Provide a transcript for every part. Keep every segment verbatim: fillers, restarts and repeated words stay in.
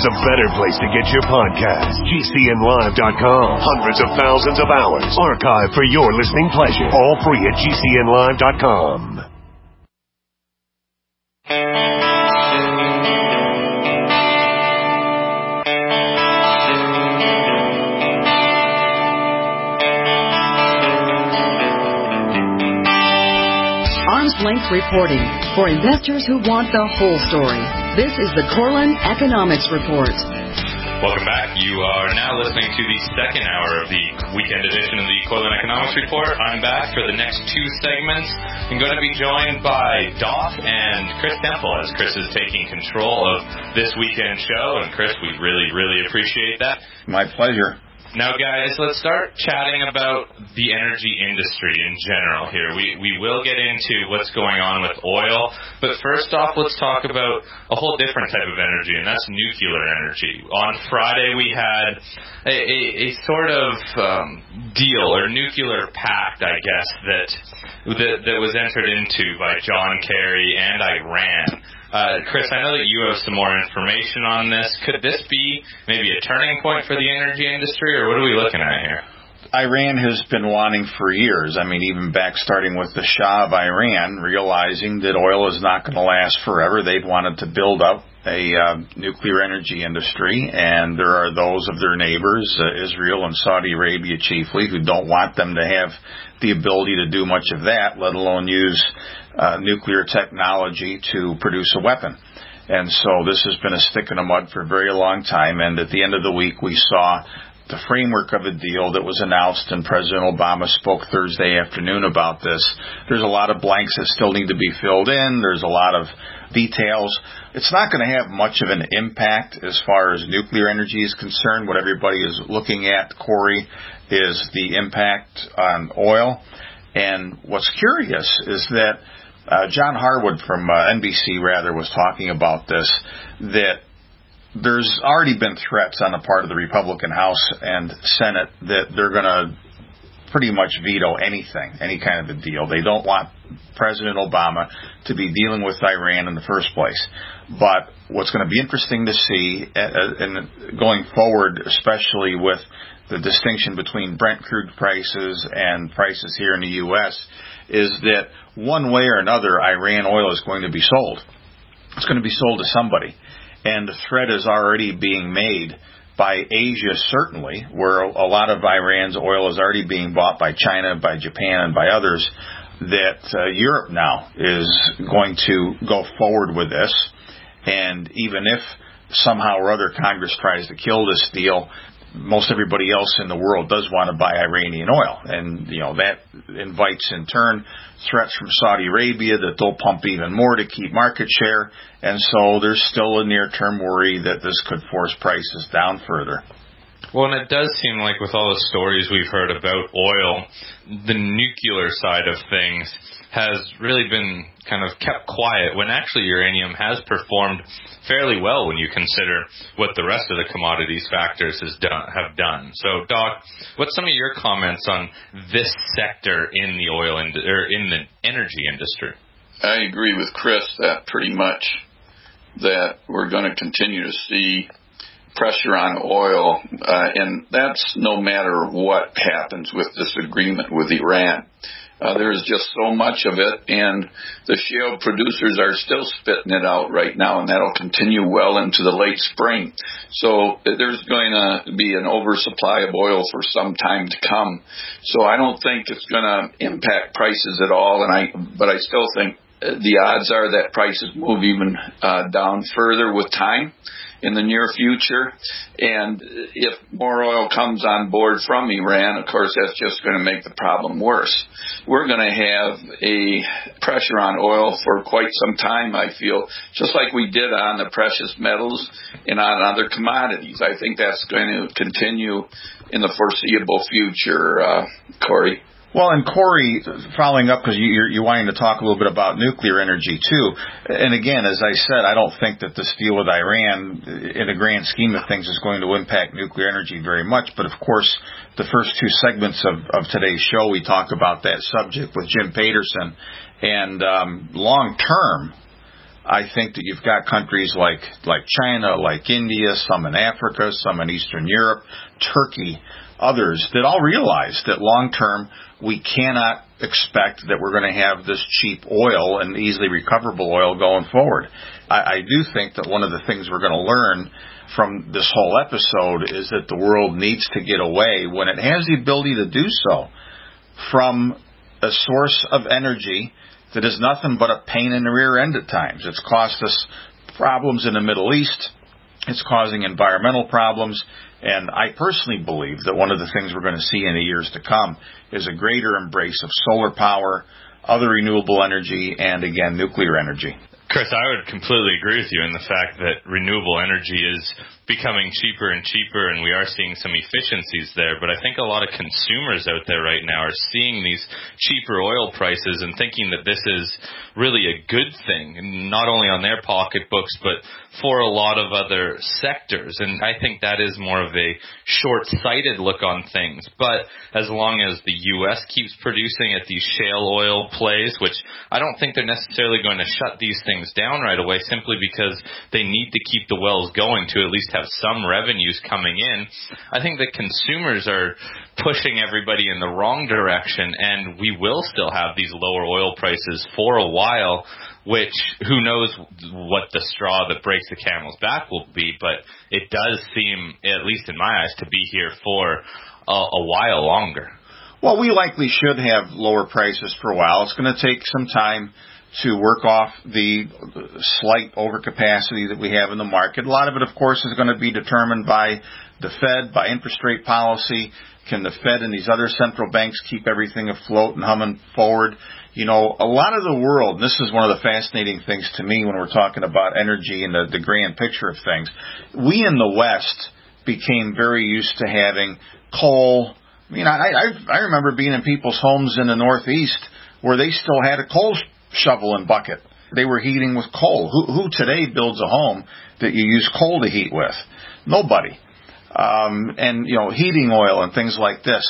there's a better place to get your podcast. G C N live dot com. Hundreds of thousands of hours archived for your listening pleasure. All free at G C N live dot com. Arm's Length Reporting for investors who want the whole story. This is the Korelin Economics Report. Welcome back. You are now listening to the second hour of the weekend edition of the Korelin Economics Report. I'm back for the next two segments. I'm going to be joined by Doc and Chris Temple as Chris is taking control of this weekend show. And Chris, we really, really appreciate that. My pleasure. Now, guys, let's start chatting about the energy industry in general here. We we will get into what's going on with oil, but first off, let's talk about a whole different type of energy, and that's nuclear energy. On Friday, we had a, a, a sort of um, deal or nuclear pact, I guess, that, that that was entered into by John Kerry and Iran. Uh, Chris, I know that you have some more information on this. Could this be maybe a turning point for the energy industry, or what are we looking at here? Iran has been wanting for years, I mean, even back starting with the Shah of Iran, realizing that oil is not going to last forever. They've wanted to build up a uh, nuclear energy industry, and there are those of their neighbors, uh, Israel and Saudi Arabia chiefly, who don't want them to have the ability to do much of that, let alone use uh, nuclear technology to produce a weapon. And so this has been a stick in the mud for a very long time, and at the end of the week we saw the framework of a deal that was announced, and President Obama spoke Thursday afternoon about this. There's a lot of blanks that still need to be filled in. There's a lot of details. It's not going to have much of an impact as far as nuclear energy is concerned. What everybody is looking at, Corey, is the impact on oil. And what's curious is that uh, John Harwood from uh, N B C, rather, was talking about this, that there's already been threats on the part of the Republican House and Senate that they're going to pretty much veto anything, any kind of a deal. They don't want President Obama to be dealing with Iran in the first place. But what's going to be interesting to see, and going forward, especially with the distinction between Brent crude prices and prices here in the U S, is that one way or another, Iran oil is going to be sold. It's going to be sold to somebody. And the threat is already being made by Asia, certainly, where a lot of Iran's oil is already being bought by China, by Japan, and by others, that uh, Europe now is going to go forward with this. And even if somehow or other Congress tries to kill this deal, most everybody else in the world does want to buy Iranian oil. And, you know, that invites, in turn, threats from Saudi Arabia that they'll pump even more to keep market share. And so there's still a near-term worry that this could force prices down further. Well, and it does seem like with all the stories we've heard about oil, the nuclear side of things has really been kind of kept quiet when actually uranium has performed fairly well when you consider what the rest of the commodities factors has done, have done. So, Doc, what's some of your comments on this sector in the oil ind- or in the energy industry? I agree with Chris that pretty much that we're going to continue to see pressure on oil, uh, and that's no matter what happens with this agreement with Iran. Uh, there is just so much of it, and the shale producers are still spitting it out right now, and that'll continue well into the late spring. So there's going to be an oversupply of oil for some time to come. So I don't think it's going to impact prices at all, and I but I still think the odds are that prices move even uh, down further with time in the near future. And if more oil comes on board from Iran, of course, that's just going to make the problem worse. We're going to have a pressure on oil for quite some time, I feel, just like we did on the precious metals and on other commodities. I think that's going to continue in the foreseeable future, uh, Corey. Well, and Corey, following up, because you're, you're wanting to talk a little bit about nuclear energy, too. And again, as I said, I don't think that this deal with Iran, in the grand scheme of things, is going to impact nuclear energy very much. But, of course, the first two segments of, of today's show, we talk about that subject with Jim Paterson. And um, long term, I think that you've got countries like, like China, like India, some in Africa, some in Eastern Europe, Turkey, others, that all realize that long term we cannot expect that we're going to have this cheap oil and easily recoverable oil going forward. I, I do think that one of the things we're going to learn from this whole episode is that the world needs to get away, when it has the ability to do so, from a source of energy that is nothing but a pain in the rear end at times. It's cost us problems in the Middle East. It's causing environmental problems. And I personally believe that one of the things we're going to see in the years to come is a greater embrace of solar power, other renewable energy, and, again, nuclear energy. Chris, I would completely agree with you in the fact that renewable energy is becoming cheaper and cheaper, and we are seeing some efficiencies there. But I think a lot of consumers out there right now are seeing these cheaper oil prices and thinking that this is really a good thing, not only on their pocketbooks, but for a lot of other sectors. And I think that is more of a short-sighted look on things. But as long as the U S keeps producing at these shale oil plays, which I don't think they're necessarily going to shut these things down right away, simply because they need to keep the wells going to at least have some revenues coming in. I think that consumers are pushing everybody in the wrong direction, and we will still have these lower oil prices for a while, which who knows what the straw that breaks the camel's back will be, but it does seem, at least in my eyes, to be here for a, a while longer. Well, we likely should have lower prices for a while. It's going to take some time to work off the slight overcapacity that we have in the market. A lot of it, of course, is going to be determined by the Fed, by interest rate policy. Can the Fed and these other central banks keep everything afloat and humming forward? You know, a lot of the world, and this is one of the fascinating things to me when we're talking about energy and the, the grand picture of things, we in the West became very used to having coal. I mean, I, I, I remember being in people's homes in the Northeast where they still had a coal shovel and bucket. They were heating with coal. Who, who today builds a home that you use coal to heat with? Nobody. Um, and, you know, heating oil and things like this.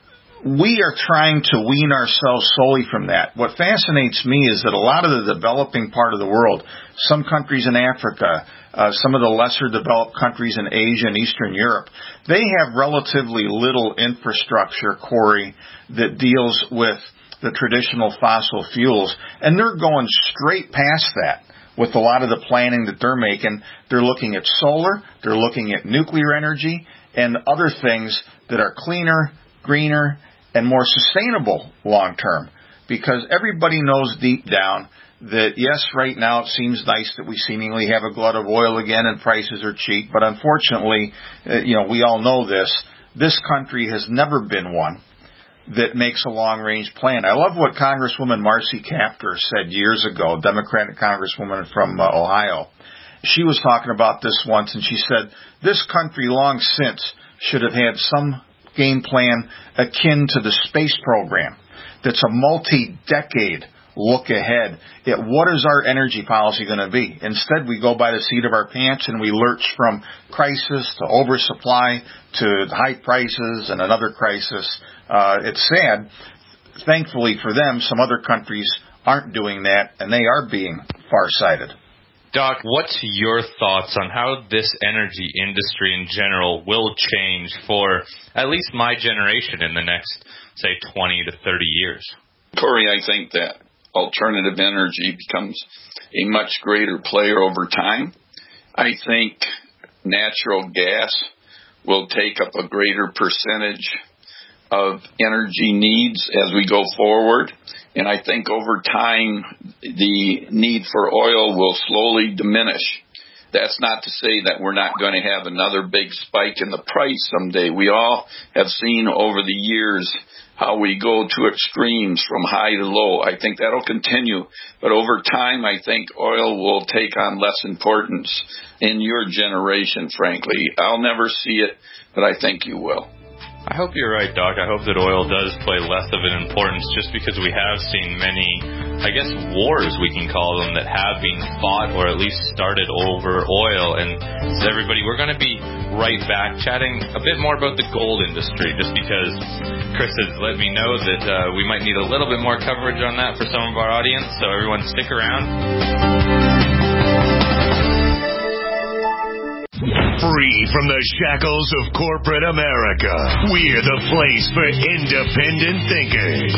We are trying to wean ourselves solely from that. What fascinates me is that a lot of the developing part of the world, some countries in Africa, uh, some of the lesser developed countries in Asia and Eastern Europe, they have relatively little infrastructure, Corey, that deals with the traditional fossil fuels, and they're going straight past that with a lot of the planning that they're making. They're looking at solar, they're looking at nuclear energy, and other things that are cleaner, greener, and more sustainable long term. Because everybody knows deep down that, yes, right now it seems nice that we seemingly have a glut of oil again and prices are cheap, but unfortunately, you know, we all know this, this country has never been one that makes a long-range plan. I love what Congresswoman Marcy Kaptur said years ago, Democratic Congresswoman from uh, Ohio. She was talking about this once, and she said, this country long since should have had some game plan akin to the space program that's a multi-decade look ahead at what is our energy policy going to be. Instead, we go by the seat of our pants and we lurch from crisis to oversupply to high prices and another crisis. Uh, it's sad. Thankfully for them, some other countries aren't doing that, and they are being farsighted. Doc, what's your thoughts on how this energy industry in general will change for at least my generation in the next, say, twenty to thirty years? Corey, I think that alternative energy becomes a much greater player over time. I think natural gas will take up a greater percentage of energy needs as we go forward. And I think over time, the need for oil will slowly diminish. That's not to say that we're not going to have another big spike in the price someday. We all have seen over the years how we go to extremes from high to low. I think that'll continue. But over time, I think oil will take on less importance in your generation, frankly. I'll never see it, but I think you will. I hope you're right, Doc. I hope that oil does play less of an importance, just because we have seen many, I guess, wars, we can call them, that have been fought or at least started over oil. And so everybody, we're going to be right back chatting a bit more about the gold industry, just because Chris has let me know that uh, we might need a little bit more coverage on that for some of our audience. So everyone stick around. Free from the shackles of corporate America, we're the place for independent thinkers.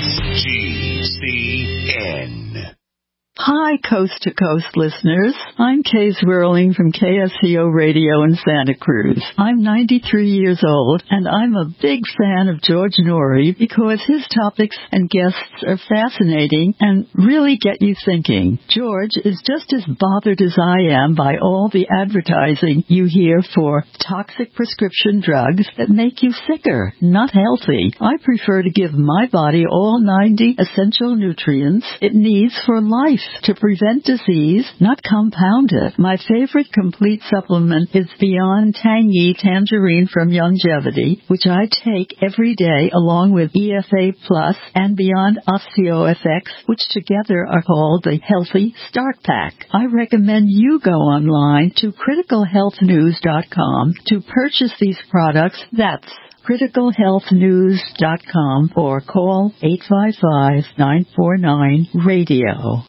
G C N. Hi, Coast to Coast listeners. I'm Kay Zwirling from K S C O Radio in Santa Cruz. I'm ninety-three years old, and I'm a big fan of George Noory because his topics and guests are fascinating and really get you thinking. George is just as bothered as I am by all the advertising you hear for toxic prescription drugs that make you sicker, not healthy. I prefer to give my body all ninety essential nutrients it needs for life, to prevent disease, not compound it. My favorite complete supplement is Beyond Tangy Tangerine from Longevity, which I take every day along with E F A Plus and Beyond OsteoFX, which together are called the Healthy Start Pack. I recommend you go online to critical health news dot com to purchase these products. That's critical health news dot com or call eight five five, nine four nine, radio.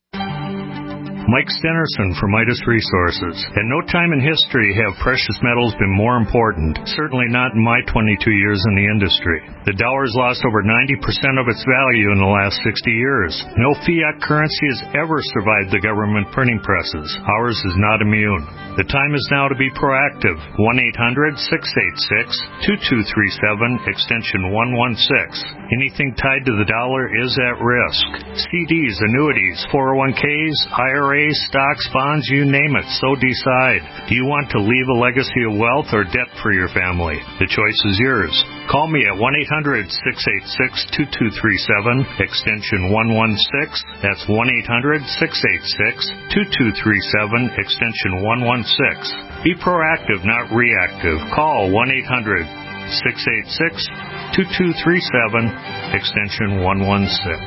Mike Stenerson from Midas Resources. At no time in history have precious metals been more important, certainly not in my twenty-two years in the industry. The dollar has lost over ninety percent of its value in the last sixty years. No fiat currency has ever survived the government printing presses. Ours is not immune. The time is now to be proactive. one eight hundred, six eight six, two two three seven, extension one one six. Anything tied to the dollar is at risk. C Ds, annuities, four oh one k's, I R As, stocks, bonds, you name it, so decide. Do you want to leave a legacy of wealth or debt for your family? The choice is yours. Call me at one eight hundred, six eight six, two two three seven, extension one one six. That's one eight hundred, six eight six, two two three seven, extension one one six. Be proactive, not reactive. Call one eight hundred, six eight six, two two three seven, extension one one six.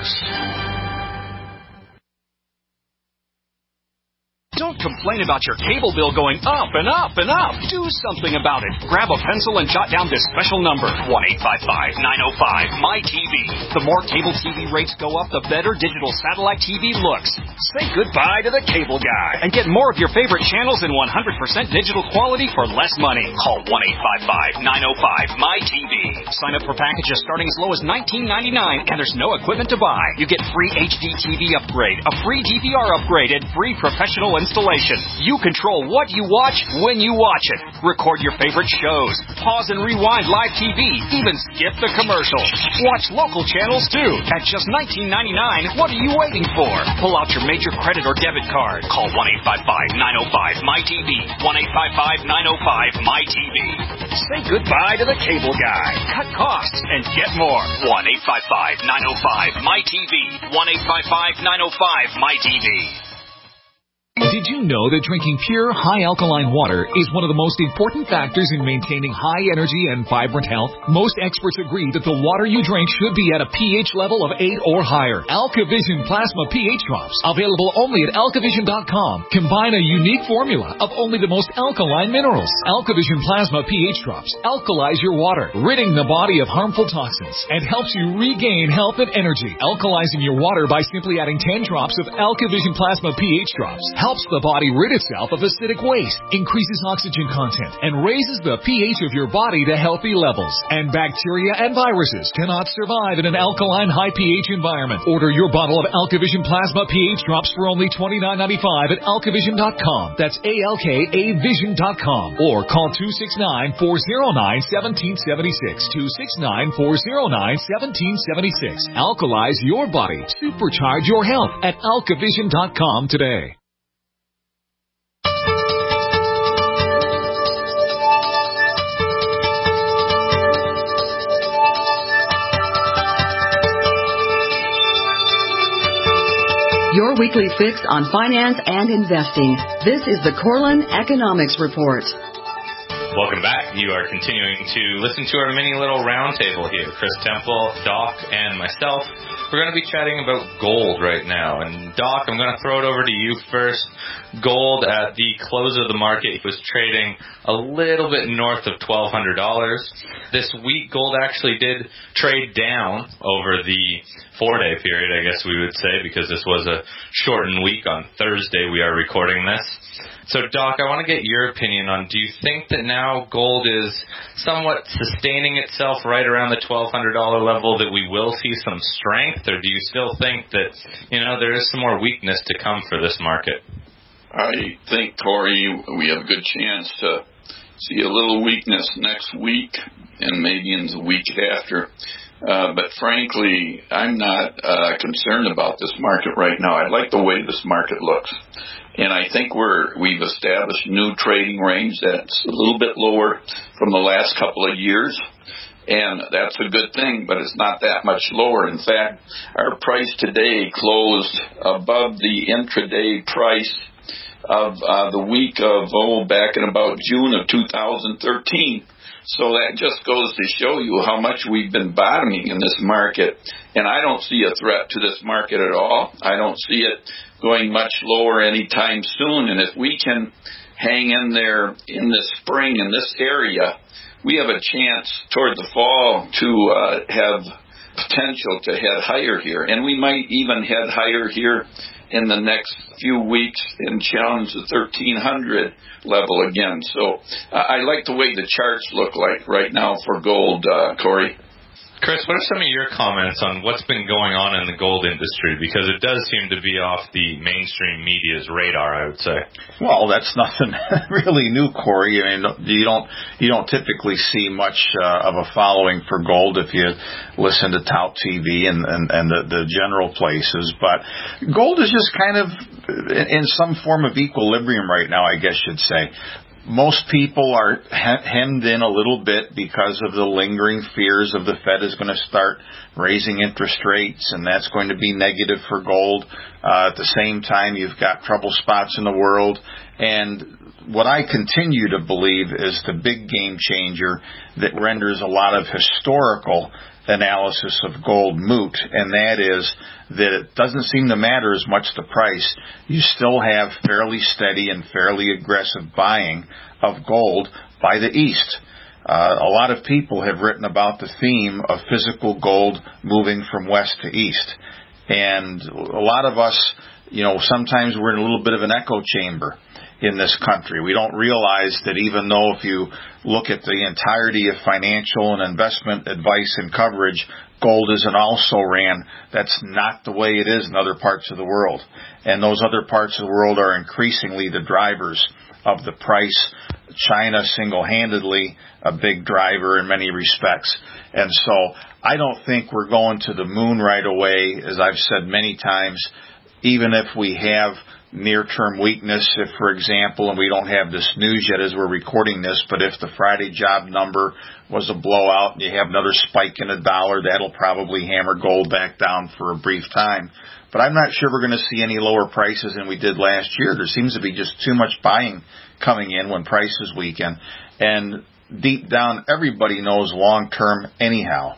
Don't complain about your cable bill going up and up and up. Do something about it. Grab a pencil and jot down this special number, one eight five five, nine oh five, M Y T V. The more cable T V rates go up, the better digital satellite T V looks. Say goodbye to the cable guy and get more of your favorite channels in one hundred percent digital quality for less money. Call one eight five five, nine oh five, M Y T V. Sign up for packages starting as low as nineteen ninety-nine, and there's no equipment to buy. You get free H D T V upgrade, a free D V R upgrade, and free professional installation. You control what you watch when you watch it. Record your favorite shows. Pause and rewind live T V. Even skip the commercials. Watch local channels too. At just nineteen ninety-nine, what are you waiting for? Pull out your major credit or debit card. Call one eight five five, nine oh five, M Y T V. one eight five five, nine oh five, M Y T V. Say goodbye to the cable guy. Cut costs and get more. one eight five five, nine oh five, M Y T V. one eight five five, nine oh five, M Y T V. Did you know that drinking pure, high alkaline water is one of the most important factors in maintaining high energy and vibrant health? Most experts agree that the water you drink should be at a pH level of eight or higher. AlkaVision Plasma pH Drops, available only at alkavision dot com, combine a unique formula of only the most alkaline minerals. AlkaVision Plasma pH Drops alkalize your water, ridding the body of harmful toxins, and helps you regain health and energy. Alkalizing your water by simply adding ten drops of AlkaVision Plasma pH Drops helps the body rid itself of acidic waste, increases oxygen content, and raises the pH of your body to healthy levels. And bacteria and viruses cannot survive in an alkaline high pH environment. Order your bottle of AlkaVision Plasma pH Drops for only twenty-nine ninety-five at alkavision dot com. That's A L K A vision dot com. Or call two six nine, four oh nine, one seven seven six. two six nine, four oh nine, one seven seven six. Alkalize your body. Supercharge your health at alkavision dot com today. Your weekly fix on finance and investing. This is the Corlin Economics Report. Welcome back. You are continuing to listen to our mini little roundtable here. Chris Temple, Doc, and myself. We're going to be chatting about gold right now. And Doc, I'm going to throw it over to you first. Gold at the close of the market was trading a little bit north of twelve hundred dollars. This week, gold actually did trade down over the four-day period, I guess we would say, because this was a shortened week. On Thursday, we are recording this. So, Doc, I want to get your opinion on, do you think that now gold is somewhat sustaining itself right around the twelve hundred dollars level, that we will see some strength, or do you still think that, you know, there is some more weakness to come for this market? I think, Corey, we have a good chance to see a little weakness next week and maybe in the week after. Uh, but frankly, I'm not uh, concerned about this market right now. I like the way this market looks. And I think we're, we've established new trading range that's a little bit lower from the last couple of years. And that's a good thing, but it's not that much lower. In fact, our price today closed above the intraday price of uh, the week of, oh, back in about June of two thousand thirteen. So that just goes to show you how much we've been bottoming in this market. And I don't see a threat to this market at all. I don't see it going much lower anytime soon. And if we can hang in there in the spring in this area, we have a chance toward the fall to uh, have potential to head higher here. And we might even head higher here in the next few weeks and challenge the thirteen hundred level again. So uh, I like the way the charts look like right now for gold, uh, Corey. Chris, what are some of your comments on what's been going on in the gold industry? Because it does seem to be off the mainstream media's radar, I would say. Well, that's nothing really new, Corey. I mean, you don't you don't typically see much uh, of a following for gold if you listen to Tout T V and, and, and the, the general places. But gold is just kind of in some form of equilibrium right now, I guess you'd say. Most people are hemmed in a little bit because of the lingering fears of the Fed is going to start raising interest rates, and that's going to be negative for gold. Uh, at the same time, you've got trouble spots in the world. And what I continue to believe is the big game changer that renders a lot of historical analysis of gold moot, and that is that it doesn't seem to matter as much the price. You still have fairly steady and fairly aggressive buying of gold by the East. Uh, a lot of people have written about the theme of physical gold moving from west to east. And a lot of us, you know, sometimes we're in a little bit of an echo chamber in this country. We don't realize that even though if you look at the entirety of financial and investment advice and coverage, gold isn't also ran. That's not the way it is in other parts of the world. And those other parts of the world are increasingly the drivers of the price. China single-handedly a big driver in many respects. And so I don't think we're going to the moon right away, as I've said many times, even if we have near-term weakness, if, for example, and we don't have this news yet as we're recording this, but if the Friday job number was a blowout and you have another spike in the dollar, that'll probably hammer gold back down for a brief time. But I'm not sure we're going to see any lower prices than we did last year. There seems to be just too much buying coming in when prices weaken. And deep down, everybody knows long-term anyhow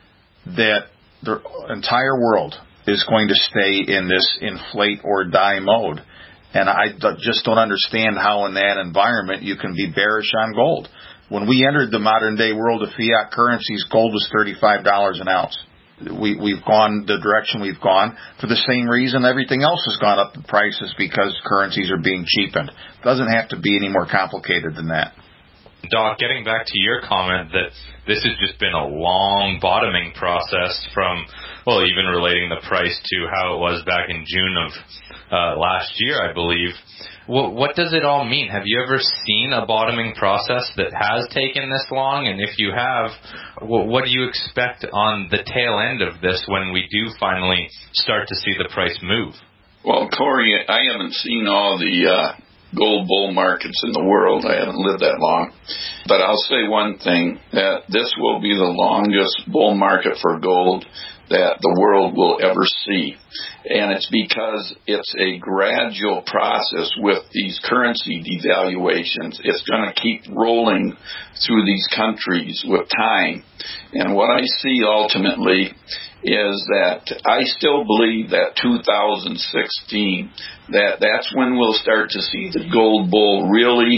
that the entire world is going to stay in this inflate or die mode. And I just don't understand how in that environment you can be bearish on gold. When we entered the modern day world of fiat currencies, gold was thirty-five dollars an ounce. We, we've gone the direction we've gone for the same reason everything else has gone up in prices, because currencies are being cheapened. It doesn't have to be any more complicated than that. Doc, getting back to your comment that this has just been a long bottoming process from, well, even relating the price to how it was back in June of uh, last year, I believe. What, what does it all mean? Have you ever seen a bottoming process that has taken this long? And if you have, what, what do you expect on the tail end of this when we do finally start to see the price move? Well, Corey, I haven't seen all the uh, gold bull markets in the world. I haven't lived that long. But I'll say one thing, that this will be the longest bull market for gold that the world will ever see. And it's because it's a gradual process with these currency devaluations. It's going to keep rolling through these countries with time. And what I see ultimately is that I still believe that two thousand sixteen, that that's when we'll start to see the gold bull really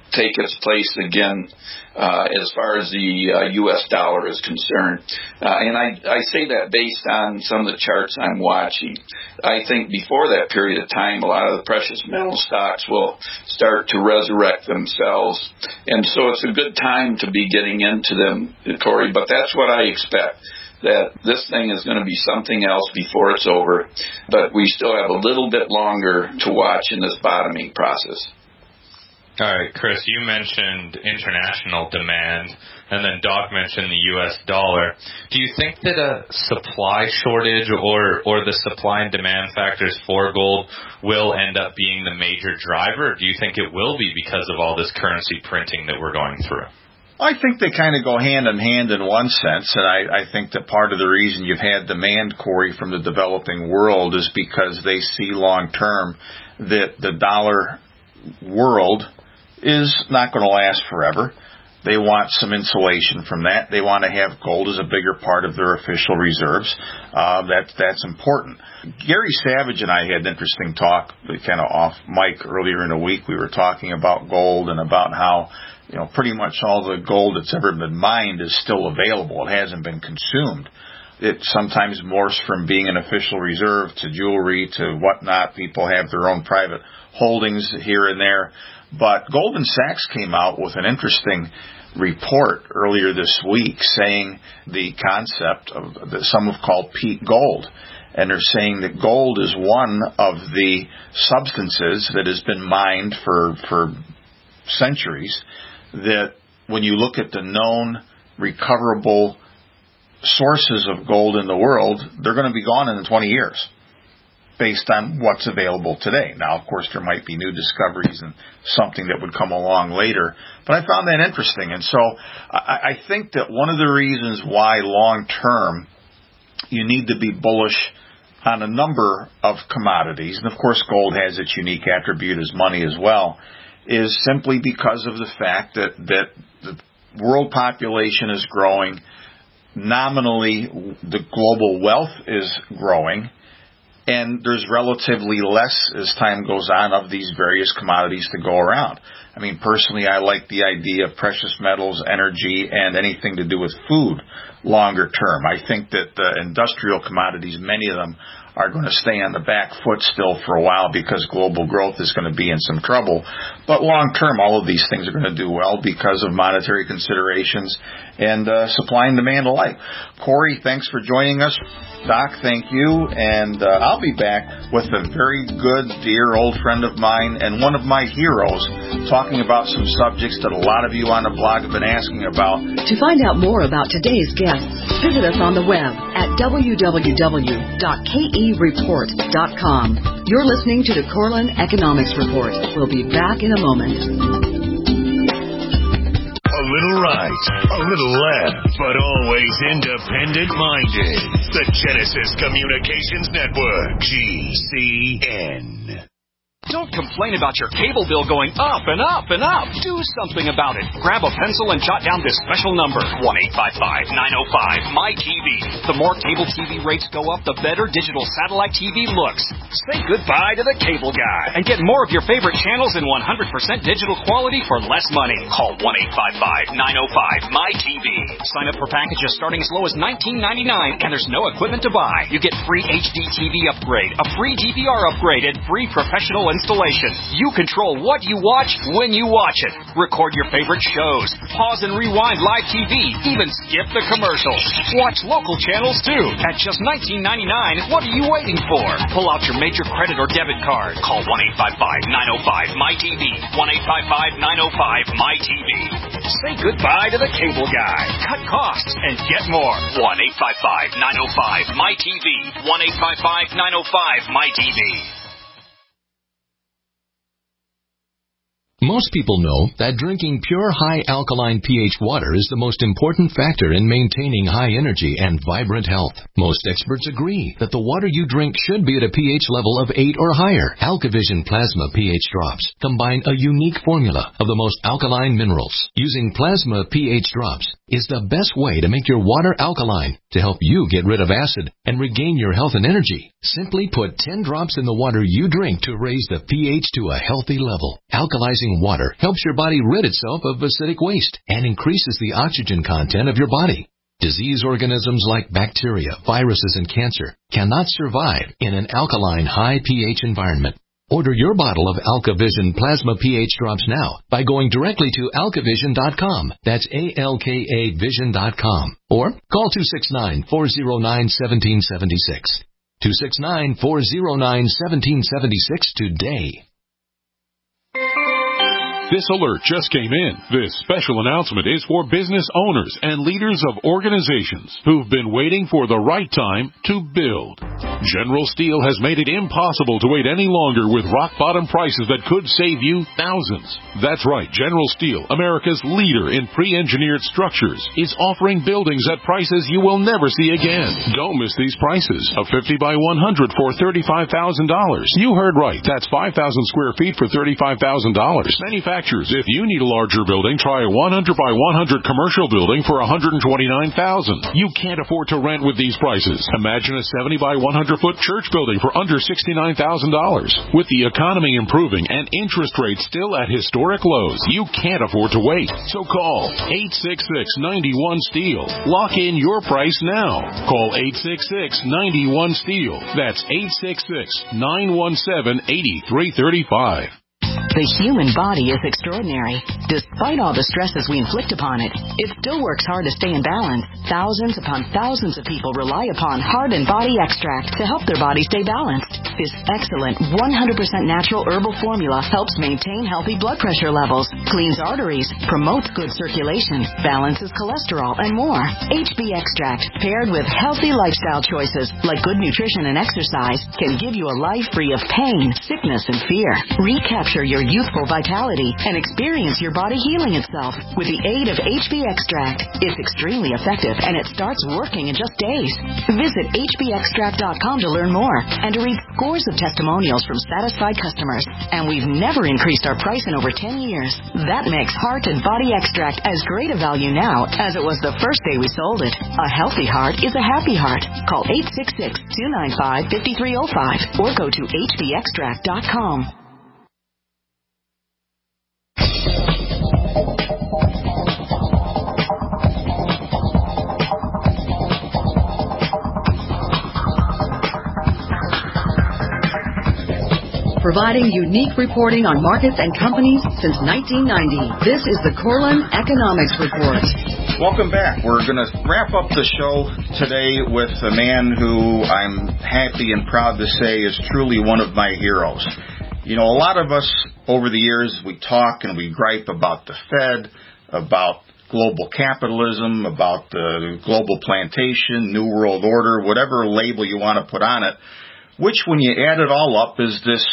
take its place again uh, as far as the uh, U S dollar is concerned. Uh, and I, I say that based on some of the charts I'm watching. I think before that period of time, a lot of the precious metal stocks will start to resurrect themselves. And so it's a good time to be getting into them, Corey, but that's what I expect, that this thing is going to be something else before it's over. But we still have a little bit longer to watch in this bottoming process. All right, Chris, you mentioned international demand, and then Doc mentioned the U S dollar. Do you think that a supply shortage or, or the supply and demand factors for gold will end up being the major driver, or do you think it will be because of all this currency printing that we're going through? I think they kind of go hand in hand in one sense, and I, I think that part of the reason you've had demand, Corey, from the developing world is because they see long-term that the dollar world is not going to last forever. They want some insulation from that. They want to have gold as a bigger part of their official reserves. Uh, that, that's important. Gary Savage and I had an interesting talk, kind of off mic earlier in the week. We were talking about gold and about how, you know, pretty much all the gold that's ever been mined is still available. It hasn't been consumed. It sometimes morphs from being an official reserve to jewelry to whatnot. People have their own private holdings here and there. But Goldman Sachs came out with an interesting report earlier this week saying the concept of that some have called peak gold. And they're saying that gold is one of the substances that has been mined for, for centuries, that when you look at the known recoverable sources of gold in the world, they're going to be gone in twenty years. Based on what's available today. Now, of course, there might be new discoveries and something that would come along later, but I found that interesting. And so I, I think that one of the reasons why long-term you need to be bullish on a number of commodities, and of course gold has its unique attribute as money as well, is simply because of the fact that, that the world population is growing. Nominally, the global wealth is growing. And there's relatively less, as time goes on, of these various commodities to go around. I mean, personally, I like the idea of precious metals, energy, and anything to do with food longer term. I think that the industrial commodities, many of them, are going to stay on the back foot still for a while because global growth is going to be in some trouble. But long term, all of these things are going to do well because of monetary considerations and uh, supply and demand alike. Corey, thanks for joining us. Doc, thank you. And uh, I'll be back with a very good, dear old friend of mine and one of my heroes talking about some subjects that a lot of you on the blog have been asking about. To find out more about today's guests, visit us on the web at w w w dot k e report dot com. You're listening to the Corlin Economics Report. We'll be back in a moment. A little right, a little left, but always independent-minded. The Genesis Communications Network, G C N. Don't complain about your cable bill going up and up and up. Do something about it. Grab a pencil and jot down this special number, one eight five five, nine oh five, M Y T V. The more cable T V rates go up, the better digital satellite T V looks. Say goodbye to the cable guy and get more of your favorite channels in one hundred percent digital quality for less money. Call one eight five five, nine oh five, M Y T V. Sign up for packages starting as low as nineteen ninety-nine, and there's no equipment to buy. You get free H D T V upgrade, a free D V R upgrade, and free professional installation. You control what you watch when you watch it. Record your favorite shows. Pause and rewind live T V. Even skip the commercials. Watch local channels too. At just nineteen ninety-nine, what are you waiting for? Pull out your major credit or debit card. Call one eight five five, nine oh five, M Y T V. one eight five five, nine oh five, M Y T V. Say goodbye to the cable guy. Cut costs and get more. one eight five five, nine oh five, M Y T V. one eight five five, nine oh five, M Y T V. Most people know that drinking pure high alkaline pH water is the most important factor in maintaining high energy and vibrant health. Most experts agree that the water you drink should be at a pH level of eight or higher. AlkaVision Plasma pH drops combine a unique formula of the most alkaline minerals. Using plasma pH drops is the best way to make your water alkaline to to help you get rid of acid and regain your health and energy. Simply put ten drops in the water you drink to raise the pH to a healthy level. Alkalizing water helps your body rid itself of acidic waste and increases the oxygen content of your body. Disease organisms like bacteria, viruses, and cancer cannot survive in an alkaline, high pH environment. Order your bottle of AlkaVision Plasma pH Drops now by going directly to alkavision dot com. That's A L K A vision dot com. Or call two six nine, four oh nine, one seven seven six. two six nine, four oh nine, one seven seven six today. This alert just came in. This special announcement is for business owners and leaders of organizations who've been waiting for the right time to build. General Steel has made it impossible to wait any longer with rock-bottom prices that could save you thousands. That's right, General Steel, America's leader in pre-engineered structures, is offering buildings at prices you will never see again. Don't miss these prices. A fifty by one hundred for thirty-five thousand dollars. You heard right. That's five thousand square feet for thirty-five thousand dollars. Manufacturers, if you need a larger building, try a one hundred by one hundred commercial building for one hundred twenty-nine thousand dollars. You can't afford to rent with these prices. Imagine a seventy by one hundred foot church building for under sixty-nine thousand dollars. With the economy improving and interest rates still at historic lows, you can't afford to wait. So call eight six six, nine one, STEEL. Lock in your price now. Call eight six six, nine one, STEEL. That's eight six six, nine one seven, eight three three five. The human body is extraordinary. Despite all the stresses we inflict upon it, it still works hard to stay in balance. Thousands upon thousands of people rely upon Heart and Body Extract to help their body stay balanced. This excellent one hundred percent natural herbal formula helps maintain healthy blood pressure levels, cleans arteries, promotes good circulation, balances cholesterol, and more. H B Extract, paired with healthy lifestyle choices like good nutrition and exercise, can give you a life free of pain, sickness, and fear. Recapture your youthful vitality and experience your body healing itself with the aid of H B Extract. It's extremely effective and it starts working in just days. Visit H B extract dot com to learn more and to read scores of testimonials from satisfied customers. And we've never increased our price in over ten years. That makes Heart and Body Extract as great a value now as it was the first day we sold it. A healthy heart is a happy heart. Call eight six six, two nine five, five three zero five or go to H B extract dot com. Providing unique reporting on markets and companies since nineteen ninety. This is the Corlin Economics Report. Welcome back. We're going to wrap up the show today with a man who I'm happy and proud to say is truly one of my heroes. You know, a lot of us over the years, we talk and we gripe about the Fed, about global capitalism, about the global plantation, New World Order, whatever label you want to put on it, which when you add it all up is this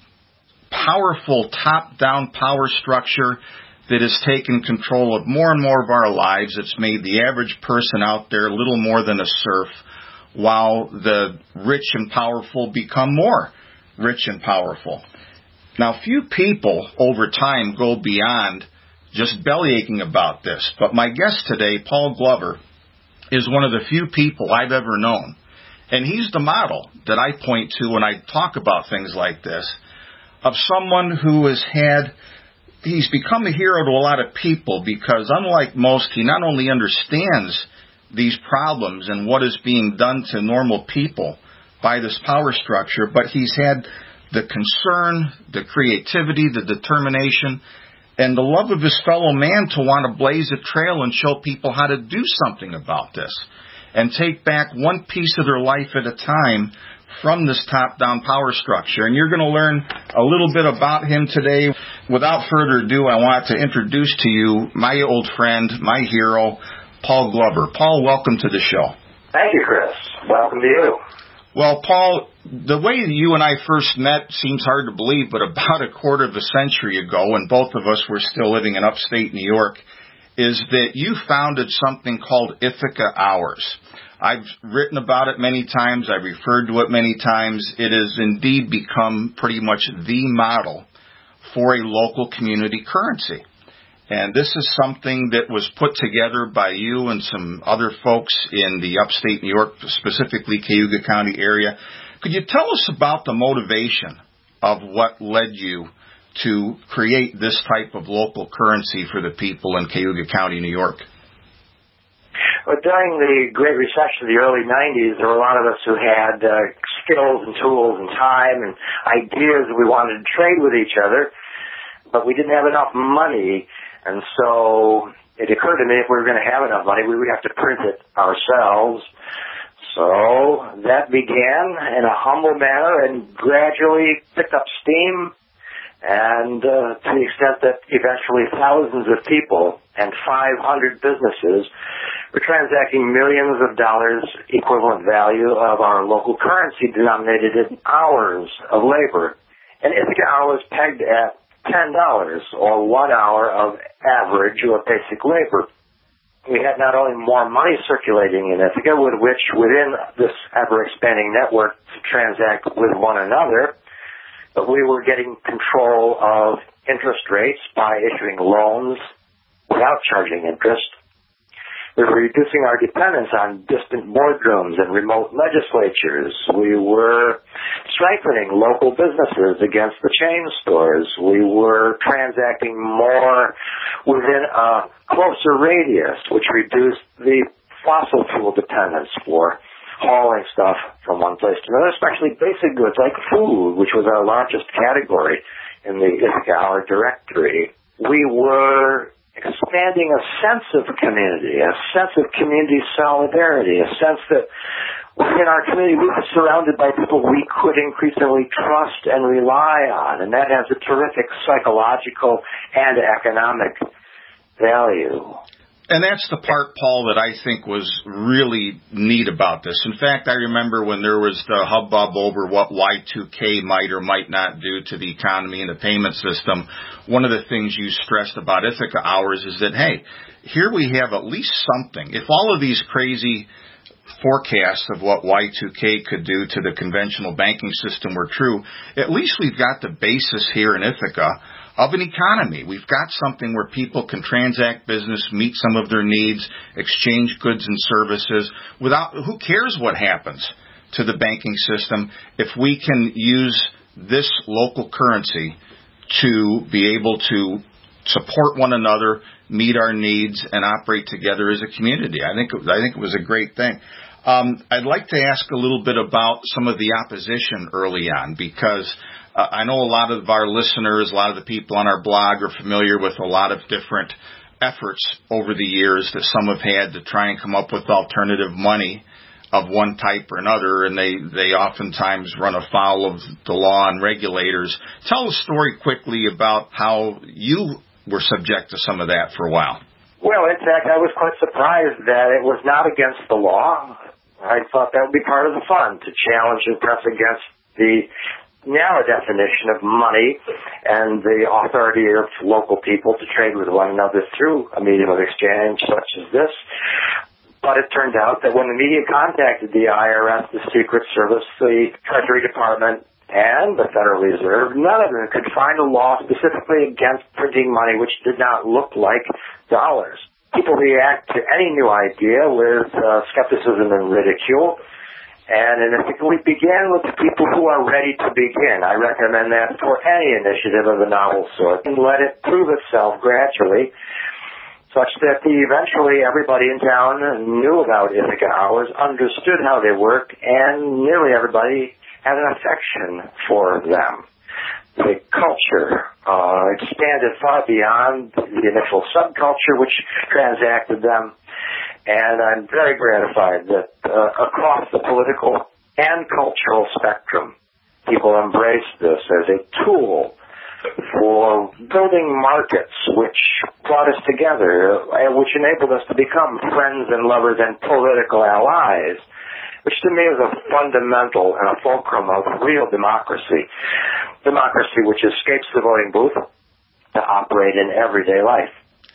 powerful top-down power structure that has taken control of more and more of our lives. It's made the average person out there little more than a serf, while the rich and powerful become more rich and powerful. Now, few people over time go beyond just bellyaching about this, but my guest today, Paul Glover, is one of the few people I've ever known. And he's the model that I point to when I talk about things like this, of someone who has had, he's become a hero to a lot of people because unlike most, he not only understands these problems and what is being done to normal people by this power structure, but he's had the concern, the creativity, the determination, and the love of his fellow man to want to blaze a trail and show people how to do something about this and take back one piece of their life at a time from this top-down power structure. And you're going to learn a little bit about him today. Without further ado, I want to introduce to you my old friend, my hero, Paul Glover. Paul, welcome to the show. Thank you, Chris. Welcome to you. Well, Paul, the way you and I first met seems hard to believe, but about a quarter of a century ago, when both of us were still living in upstate New York, is that you founded something called Ithaca Hours. I've written about it many times. I've referred to it many times. It has indeed become pretty much the model for a local community currency. And this is something that was put together by you and some other folks in the upstate New York, specifically Cayuga County area. Could you tell us about the motivation of what led you to create this type of local currency for the people in Cayuga County, New York? Well, during the Great Recession of the early nineties, there were a lot of us who had uh, skills and tools and time and ideas that we wanted to trade with each other, but we didn't have enough money. And so it occurred to me if we were going to have enough money, we would have to print it ourselves. So that began in a humble manner and gradually picked up steam. And uh, to the extent that eventually thousands of people and five hundred businesses were transacting millions of dollars equivalent value of our local currency denominated in hours of labor. And Ithaca hour was pegged at ten dollars, or one hour of average or basic labor. We had not only more money circulating in Ithaca, with which within this ever-expanding network to transact with one another, but we were getting control of interest rates by issuing loans without charging interest. We were reducing our dependence on distant boardrooms and remote legislatures. We were strengthening local businesses against the chain stores. We were transacting more within a closer radius, which reduced the fossil fuel dependence for hauling stuff from one place to another, especially basic goods like food, which was our largest category in the Ithaca Hour directory. We were expanding a sense of community, a sense of community solidarity, a sense that within our community we were surrounded by people we could increasingly trust and rely on, and that has a terrific psychological and economic value. And that's the part, Paul, that I think was really neat about this. In fact, I remember when there was the hubbub over what Y two K might or might not do to the economy and the payment system, one of the things you stressed about Ithaca Hours is that, hey, here we have at least something. If all of these crazy forecasts of what Y two K could do to the conventional banking system were true, at least we've got the basis here in Ithaca of an economy. We've got something where people can transact business, meet some of their needs, exchange goods and services without, who cares what happens to the banking system if we can use this local currency to be able to support one another, meet our needs, and operate together as a community. I think, I think it was a great thing. Um, I'd like to ask a little bit about some of the opposition early on, because uh, I know a lot of our listeners, a lot of the people on our blog are familiar with a lot of different efforts over the years that some have had to try and come up with alternative money of one type or another, and they, they oftentimes run afoul of the law and regulators. Tell a story quickly about how you were subject to some of that for a while. Well, in fact, I was quite surprised that it was not against the law. I thought that would be part of the fun, to challenge and press against the narrow definition of money and the authority of local people to trade with one another through a medium of exchange such as this. But it turned out that when the media contacted the I R S, the Secret Service, the Treasury Department, and the Federal Reserve, none of them could find a law specifically against printing money which did not look like dollars. People react to any new idea with uh, skepticism and ridicule, and I think we begin with the people who are ready to begin. I recommend that for any initiative of the novel sort, and let it prove itself gradually, such that the, eventually everybody in town knew about Ithaca Hours, understood how they worked, and nearly everybody had an affection for them. The culture uh, expanded far beyond the initial subculture which transacted them, and I'm very gratified that uh, across the political and cultural spectrum, people embrace this as a tool for building markets which brought us together, uh, which enabled us to become friends and lovers and political allies, which to me is a fundamental and a fulcrum of real democracy. Democracy which escapes the voting booth to operate in everyday life.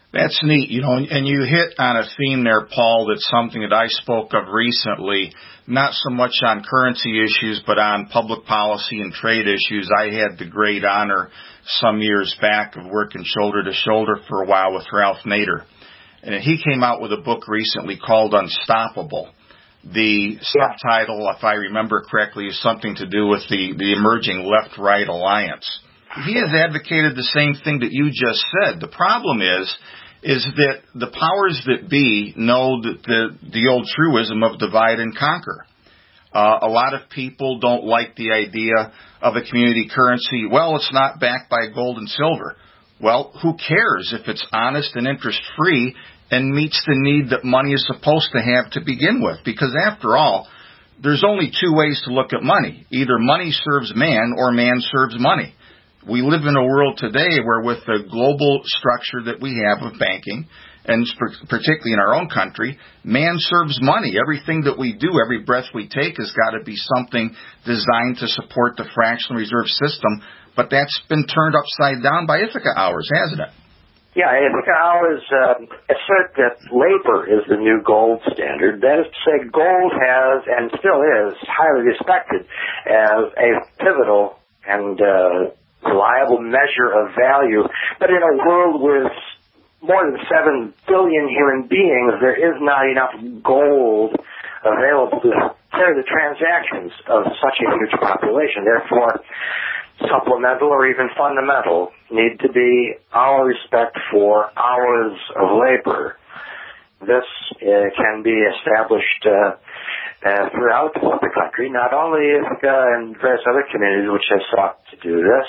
That's neat, you know, and you hit on a theme there, Paul, that's something that I spoke of recently, not so much on currency issues, but on public policy and trade issues. I had the great honor some years back of working shoulder to shoulder for a while with Ralph Nader. And he came out with a book recently called Unstoppable. The subtitle, if I remember correctly, is something to do with the, the emerging left-right alliance. He has advocated the same thing that you just said. The problem is, is that the powers that be know that the, the old truism of divide and conquer. Uh, a lot of people don't like the idea of a community currency. Well, it's not backed by gold and silver. Well, who cares if it's honest and interest-free and meets the need that money is supposed to have to begin with? Because after all, there's only two ways to look at money. Either money serves man or man serves money. We live in a world today where with the global structure that we have of banking, and particularly in our own country, man serves money. Everything that we do, every breath we take has got to be something designed to support the fractional reserve system. But that's been turned upside down by Ithaca hours, hasn't it? Yeah, Ithaca hours uh, assert that labor is the new gold standard. That is to say, gold has, and still is, highly respected as a pivotal and uh, reliable measure of value. But in a world with more than seven billion human beings, there is not enough gold available to clear the transactions of such a huge population. Therefore, supplemental or even fundamental need to be our respect for hours of labor. This uh, can be established uh, uh, throughout the country, not only Ithaca and various other communities which have sought to do this,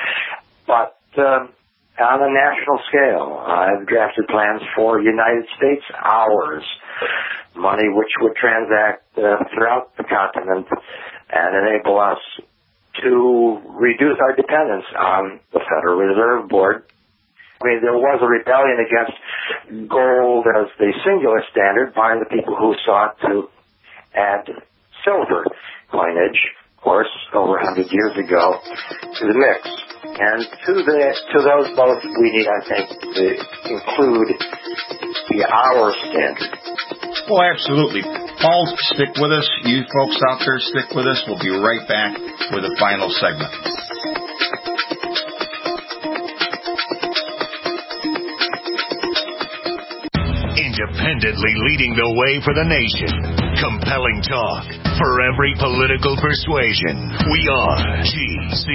but um, on a national scale. I've drafted plans for United States hours, money which would transact uh, throughout the continent and enable us to reduce our dependence on the Federal Reserve Board. I mean, there was a rebellion against gold as the singular standard by the people who sought to add silver coinage, of course, over one hundred years ago, to the mix. And to the to those both, we need, I think, to include the hour standard. Well, absolutely. Paul, stick with us. You folks out there, stick with us. We'll be right back with the final segment. Independently leading the way for the nation. Compelling talk for every political persuasion. We are G C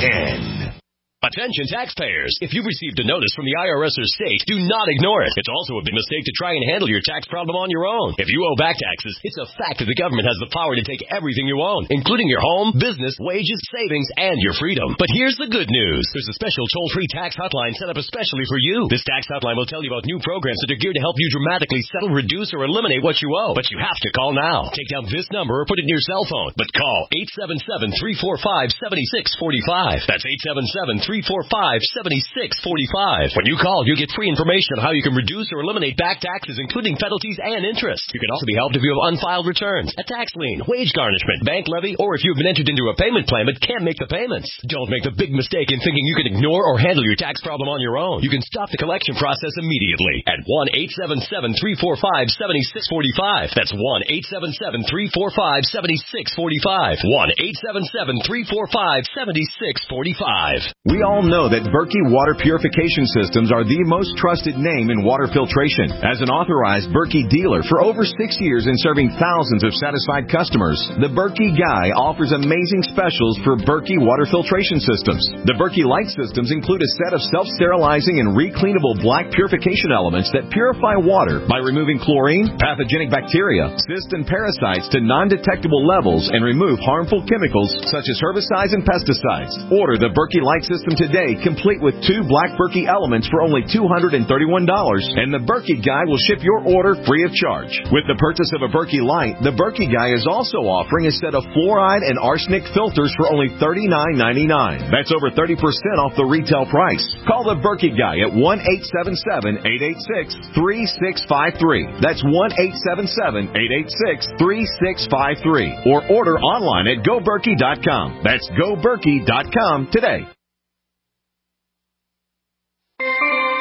N. Attention taxpayers. If you've received a notice from the I R S or state, do not ignore it. It's also a big mistake to try and handle your tax problem on your own. If you owe back taxes, it's a fact that the government has the power to take everything you own, including your home, business, wages, savings, and your freedom. But here's the good news. There's a special toll-free tax hotline set up especially for you. This tax hotline will tell you about new programs that are geared to help you dramatically settle, reduce, or eliminate what you owe. But you have to call now. Take down this number or put it in your cell phone. But call eight seven seven, three four five, seven six four five. That's eight seven seven, three four five, seven six four five. When you call, you'll get free information on how you can reduce or eliminate back taxes, including penalties and interest. You can also be helped if you have unfiled returns, a tax lien, wage garnishment, bank levy, or if you've been entered into a payment plan but can't make the payments. Don't make the big mistake in thinking you can ignore or handle your tax problem on your own. You can stop the collection process immediately at one eight seven seven, three four five, seven six four five. That's one eight seven seven, three four five, seven six four five. one eight seven seven, three four five, seven six four five. We all know that Berkey Water Purification Systems are the most trusted name in water filtration. As an authorized Berkey dealer for over six years and serving thousands of satisfied customers, the Berkey Guy offers amazing specials for Berkey Water Filtration Systems. The Berkey Light Systems include a set of self-sterilizing and recleanable black purification elements that purify water by removing chlorine, pathogenic bacteria, cysts, and parasites to non-detectable levels and remove harmful chemicals such as herbicides and pesticides. Order the Berkey Light System today, complete with two black Berkey elements for only two hundred thirty-one dollars, and the Berkey Guy will ship your order free of charge. With the purchase of a Berkey Light, the Berkey Guy is also offering a set of fluoride and arsenic filters for only thirty-nine ninety-nine. That's over thirty percent off the retail price. Call the Berkey Guy at one eight seven seven, eight eight six, three six five three. That's one eight seven seven, eight eight six, three six five three. Or order online at go berkey dot com. That's go berkey dot com today.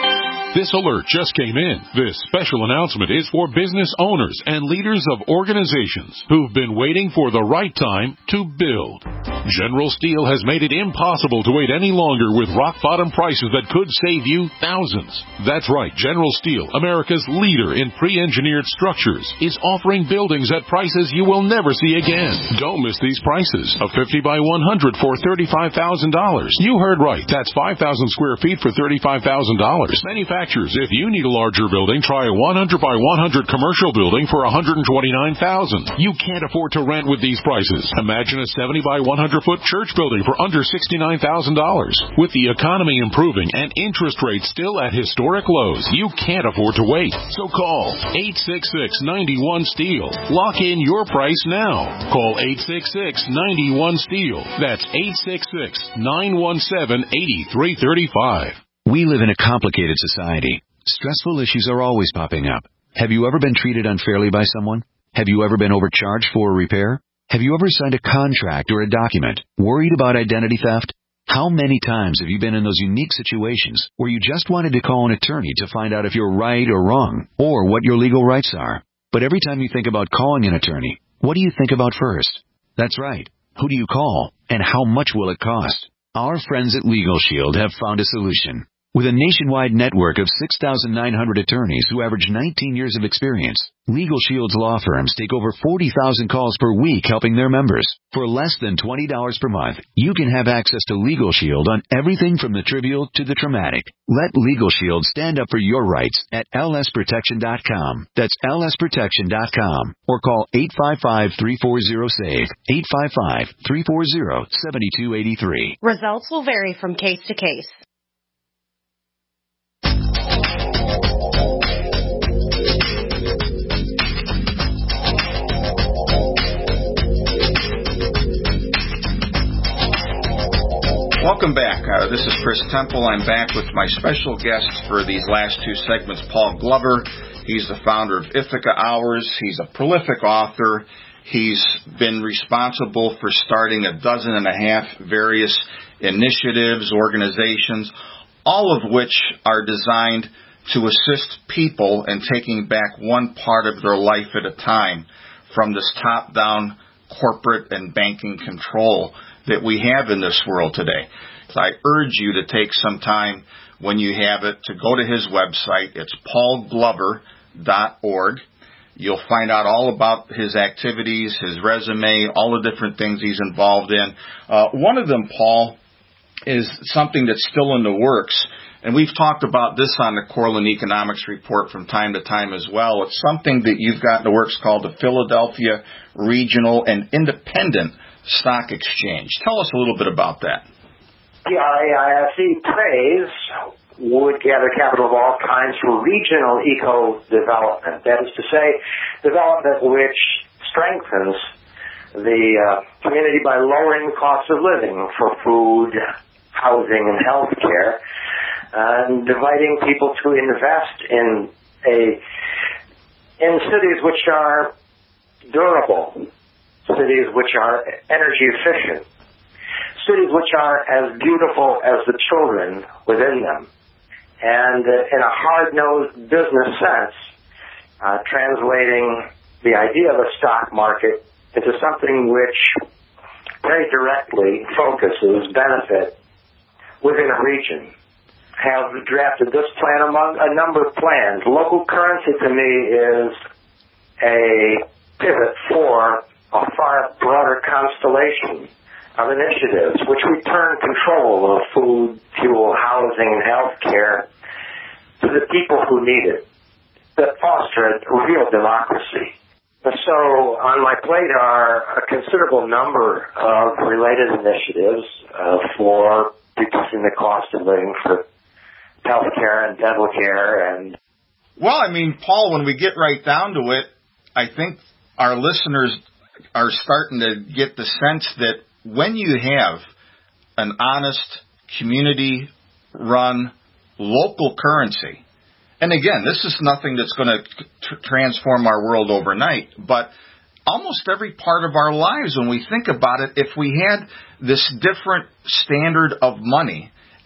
This alert just came in. This special announcement is for business owners and leaders of organizations who've been waiting for the right time to build. General Steel has made it impossible to wait any longer with rock-bottom prices that could save you thousands. That's right. General Steel, America's leader in pre-engineered structures, is offering buildings at prices you will never see again. Don't miss these prices. A fifty by one hundred for thirty-five thousand dollars. You heard right. That's five thousand square feet for thirty-five thousand dollars. Manufacturers, if you need a larger building, try a one hundred by one hundred commercial building for one hundred twenty-nine thousand dollars. You can't afford to rent with these prices. Imagine a seventy by one hundred foot church building for under sixty-nine thousand dollars. With the economy improving and interest rates still at historic lows, you can't afford to wait. So call eight six six, nine one, STEEL. Lock in your price now. Call eight six six, nine one, STEEL. That's eight six six, nine one seven, eight three three five. We live in a complicated society. Stressful issues are always popping up. Have you ever been treated unfairly by someone? Have you ever been overcharged for a repair? Have you ever signed a contract or a document worried about identity theft? How many times have you been in those unique situations where you just wanted to call an attorney to find out if you're right or wrong, or what your legal rights are? But every time you think about calling an attorney, what do you think about first? That's right. Who do you call, and how much will it cost? Our friends at Legal Shield have found a solution. With a nationwide network of six thousand nine hundred attorneys who average nineteen years of experience, Legal Shield's law firms take over forty thousand calls per week helping their members. For less than twenty dollars per month, you can have access to Legal Shield on everything from the trivial to the traumatic. Let Legal Shield stand up for your rights at L S protection dot com. That's L S protection dot com. Or call eight five five, three four zero, SAVE, eight five five, three four zero, seven two eight three. Results will vary from case to case. Welcome back. Uh, this is Chris Temple. I'm back with my special guest for these last two segments, Paul Glover. He's the founder of Ithaca Hours. He's a prolific author. He's been responsible for starting a dozen and a half various initiatives, organizations, all of which are designed to assist people in taking back one part of their life at a time from this top-down corporate and banking control that we have in this world today. So I urge you to take some time when you have it to go to his website. It's paul glover dot org. You'll find out all about his activities, his resume, all the different things he's involved in. Uh, one of them, Paul, is something that's still in the works. And we've talked about this on the Corlin Economics Report from time to time as well. It's something that you've got in the works called the Philadelphia Regional and Independent Stock Exchange. Tell us a little bit about that. The I I F C praise would gather capital of all kinds for regional eco-development. That is to say, development which strengthens the uh, community by lowering the cost of living for food, housing, and health care, and inviting people to invest in a in cities which are durable, cities which are energy efficient, cities which are as beautiful as the children within them, and uh, in a hard-nosed business sense, uh, translating the idea of a stock market into something which very directly focuses benefit within a region. Have drafted this plan among a number of plans. Local currency to me is a pivot for a far broader constellation of initiatives which return control of food, fuel, housing, and health care to the people who need it, that foster a real democracy. So on my plate are a considerable number of related initiatives uh, for reducing the cost of living for health care and dental care. And well, I mean, Paul, when we get right down to it, I think our listeners are starting to get the sense that when you have an honest, community-run, local currency, and again, this is nothing that's going to t- transform our world overnight, but almost every part of our lives, when we think about it, if we had this different standard of money,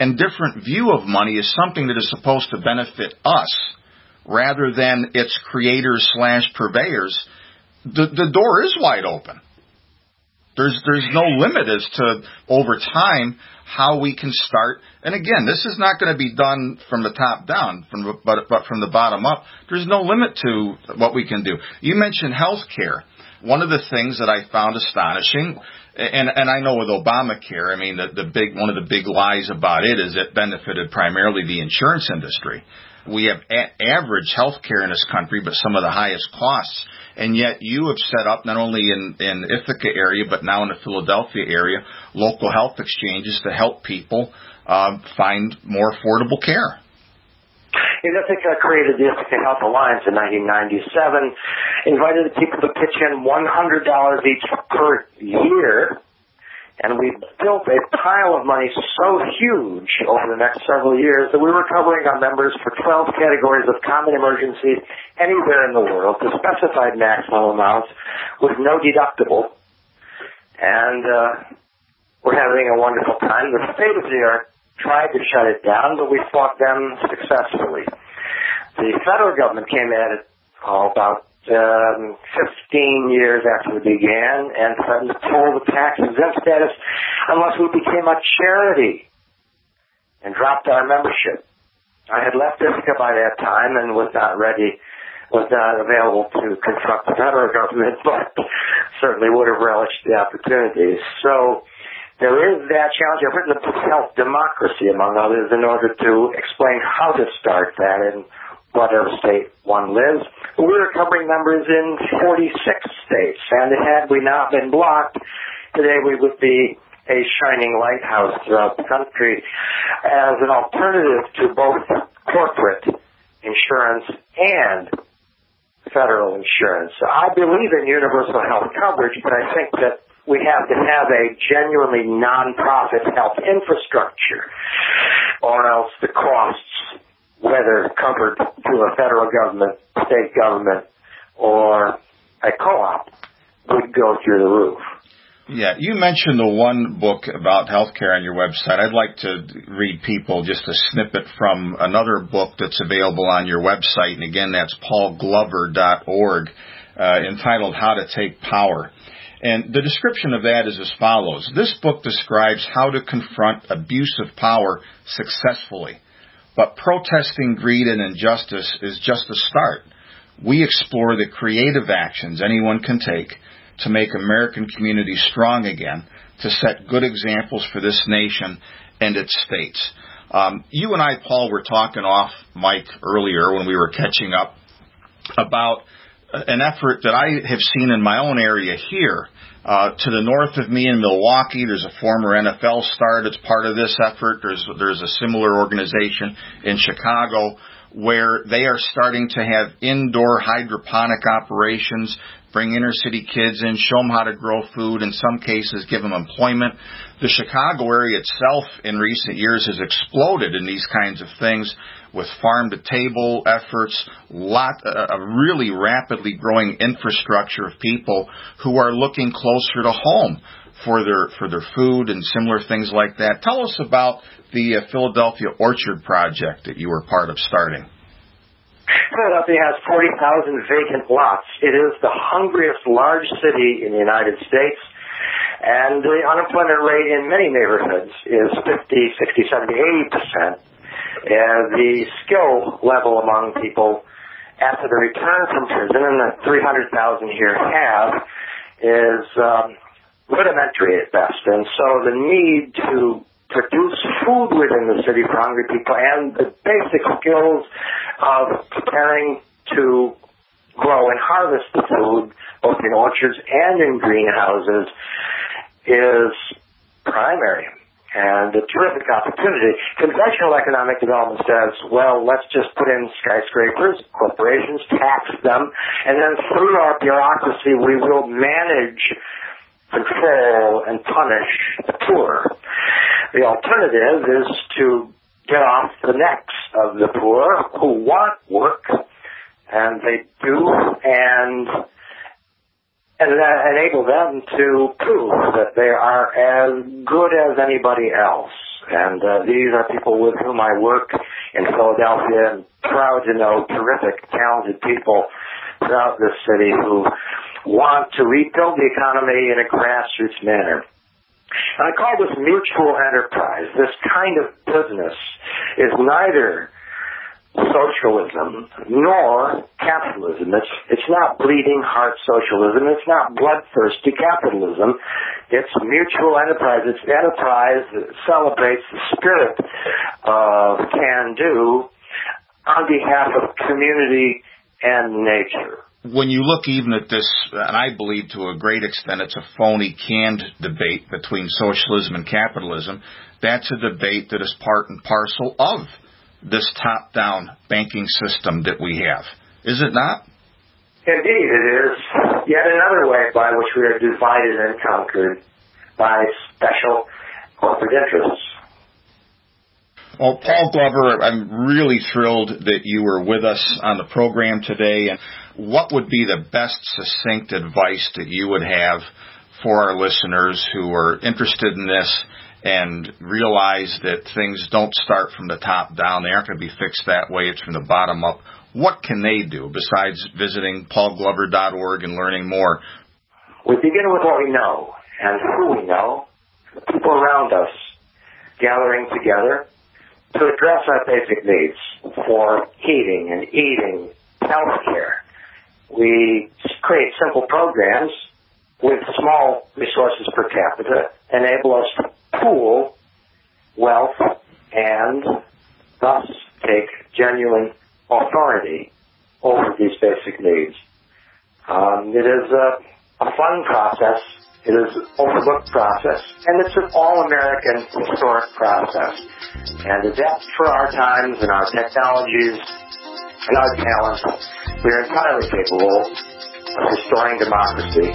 and different view of money as something that is supposed to benefit us rather than its creators slash purveyors, the, the door is wide open. There's there's no limit as to, over time, how we can start. And again, this is not going to be done from the top down, from the, but, but from the bottom up. There's no limit to what we can do. You mentioned health care. One of the things that I found astonishing, and, and I know with Obamacare, I mean, the, the big one of the big lies about it is it benefited primarily the insurance industry. We have a- average health care in this country, but some of the highest costs. And yet you have set up, not only in, in Ithaca area, but now in the Philadelphia area, local health exchanges to help people uh, find more affordable care. Ithaca created the Ithaca Health Alliance in nineteen ninety-seven, invited people to pitch in one hundred dollars each per year, and we built a pile of money so huge over the next several years that we were covering our members for twelve categories of common emergencies anywhere in the world to specified maximum amounts with no deductible. And uh, we're having a wonderful time. The state of New York tried to shut it down, but we fought them successfully. The federal government came at it oh, about Um, fifteen years after we began and threatened to pull the tax-exempt status unless we became a charity and dropped our membership. I had left Ithaca by that time and was not ready, was not available to confront the federal government, but certainly would have relished the opportunity. So there is that challenge. I've written a book, Health Democracy, among others, in order to explain how to start that in whatever state one lives. We were covering members in forty-six states, and had we not been blocked, today we would be a shining lighthouse throughout the country as an alternative to both corporate insurance and federal insurance. So I believe in universal health coverage, but I think that we have to have a genuinely non-profit health infrastructure, or else the costs, whether covered through a federal government, state government, or a co-op, would go through the roof. Yeah, you mentioned the one book about healthcare on your website. I'd like to read people just a snippet from another book that's available on your website, and again, that's paul glover dot org, uh, entitled How to Take Power. And the description of that is as follows. This book describes how to confront abuse of power successfully. But protesting greed and injustice is just a start. We explore the creative actions anyone can take to make American communities strong again, to set good examples for this nation and its states. Um, you and I, Paul, were talking off mic earlier when we were catching up about an effort that I have seen in my own area here. Uh, to the north of me in Milwaukee, there's a former N F L star that's part of this effort. There's there's a similar organization in Chicago where they are starting to have indoor hydroponic operations, bring inner city kids in, show them how to grow food, in some cases give them employment. The Chicago area itself in recent years has exploded in these kinds of things with farm-to-table efforts, lot, a really rapidly growing infrastructure of people who are looking closer to home for their for their food and similar things like that. Tell us about the uh, Philadelphia Orchard Project that you were part of starting. Philadelphia has forty thousand vacant lots. It is the hungriest large city in the United States, and the unemployment rate in many neighborhoods is fifty, sixty, seventy, eighty percent. And the skill level among people after the return from prison, and the three hundred thousand here have, is um, rudimentary at best. And so the need to produce food within the city for hungry people and the basic skills of preparing to grow and harvest the food, both in orchards and in greenhouses, is primary. And a terrific opportunity. Conventional economic development says, well, let's just put in skyscrapers, corporations, tax them, and then through our bureaucracy we will manage, control, and punish the poor. The alternative is to get off the necks of the poor who want work, and they do, and and enable them to prove that they are as good as anybody else. And uh, these are people with whom I work in Philadelphia, and proud to know terrific, talented people throughout this city who want to rebuild the economy in a grassroots manner. And I call this mutual enterprise. This kind of business is neither socialism nor capitalism. It's it's not bleeding heart socialism. It's not bloodthirsty capitalism. It's mutual enterprise. It's enterprise that celebrates the spirit of can-do on behalf of community and nature. When you look even at this, and I believe to a great extent it's a phony, canned debate between socialism and capitalism, that's a debate that is part and parcel of this top-down banking system that we have. Is it not? Indeed, it is. Yet another way by which we are divided and conquered by special corporate interests. Well, Paul Glover, I'm really thrilled that you were with us on the program today. And what would be the best succinct advice that you would have for our listeners who are interested in this and realize that things don't start from the top down? They aren't going to be fixed that way. It's from the bottom up. What can they do besides visiting paul glover dot org and learning more? We begin with what we know and who we know, the people around us, gathering together to address our basic needs for heating and eating, health care. We create simple programs with small resources per capita, enable us to pool wealth and thus take genuine authority over these basic needs. Um, it is a, a fun process. It is an overlooked process, and it's an all-American historic process. And adapted for our times and our technologies and our talents, we are entirely capable of restoring democracy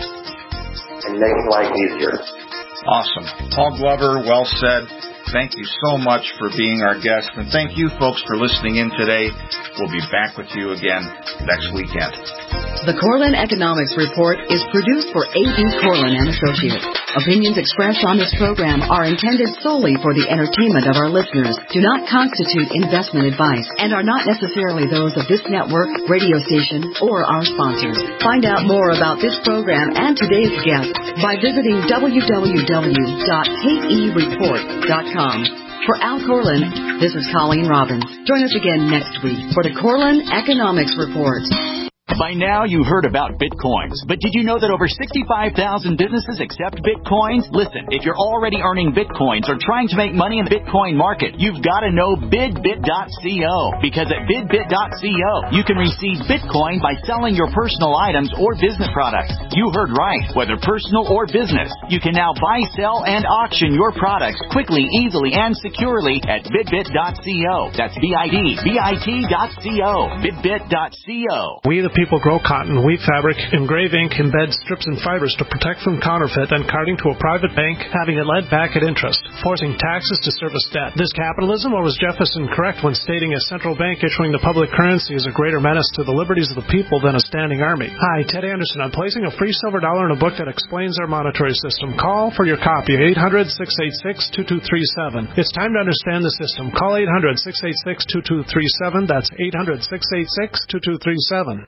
and making life easier. Awesome. Paul Glover, well said. Thank you so much for being our guest, and thank you folks for listening in today. We'll be back with you again next weekend. The Corlin Economics Report is produced for A B Corlin and Associates. Opinions expressed on this program are intended solely for the entertainment of our listeners, do not constitute investment advice, and are not necessarily those of this network, radio station, or our sponsors. Find out more about this program and today's guest by visiting w w w dot k e report dot com. For Al Corlin, this is Colleen Robbins. Join us again next week for the Corlin Economics Report. By now, you've heard about Bitcoins, but did you know that over sixty-five thousand businesses accept Bitcoins? Listen, if you're already earning Bitcoins or trying to make money in the Bitcoin market, you've got to know bidbit dot co, because at bidbit dot co, you can receive Bitcoin by selling your personal items or business products. You heard right, whether personal or business. You can now buy, sell, and auction your products quickly, easily, and securely at bidbit dot co. That's B I D B I T dot co, bidbit dot co. We the people grow cotton, weave fabric, engrave ink, embed strips and fibers to protect from counterfeit and carting to a private bank, having it lent back at interest, forcing taxes to service debt. This capitalism, or was Jefferson correct when stating a central bank issuing the public currency is a greater menace to the liberties of the people than a standing army? Hi, Ted Anderson. I'm placing a free silver dollar in a book that explains our monetary system. Call for your copy, eight hundred, six eight six, two two three seven. It's time to understand the system. Call eight hundred, six eight six, two two three seven. That's eight hundred, six eight six, two two three seven.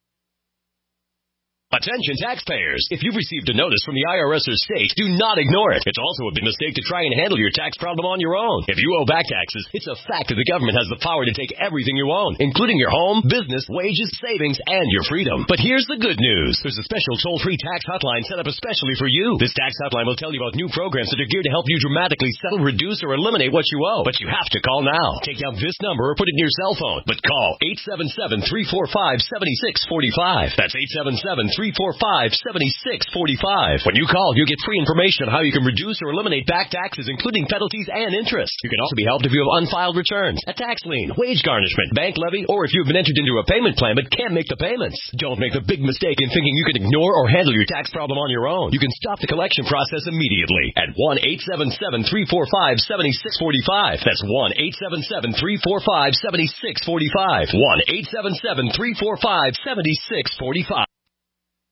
Attention taxpayers! If you've received a notice from the I R S or state, do not ignore it. It's also a big mistake to try and handle your tax problem on your own. If you owe back taxes, it's a fact that the government has the power to take everything you own, including your home, business, wages, savings, and your freedom. But here's the good news. There's a special toll-free tax hotline set up especially for you. This tax hotline will tell you about new programs that are geared to help you dramatically settle, reduce, or eliminate what you owe. But you have to call now. Take down this number or put it in your cell phone. But call eight seven seven, three four five, seven six four five. That's eight seven seven, three four five, seven six four five. When you call, you get free information on how you can reduce or eliminate back taxes, including penalties and interest. You can also be helped if you have unfiled returns, a tax lien, wage garnishment, bank levy, or if you've been entered into a payment plan but can't make the payments. Don't make the big mistake in thinking you can ignore or handle your tax problem on your own. You can stop the collection process immediately at one eight seven seven, three four five, seven six four five. That's one eight seven seven, three four five, seven six four five. one eight seven seven, three four five, seven six four five.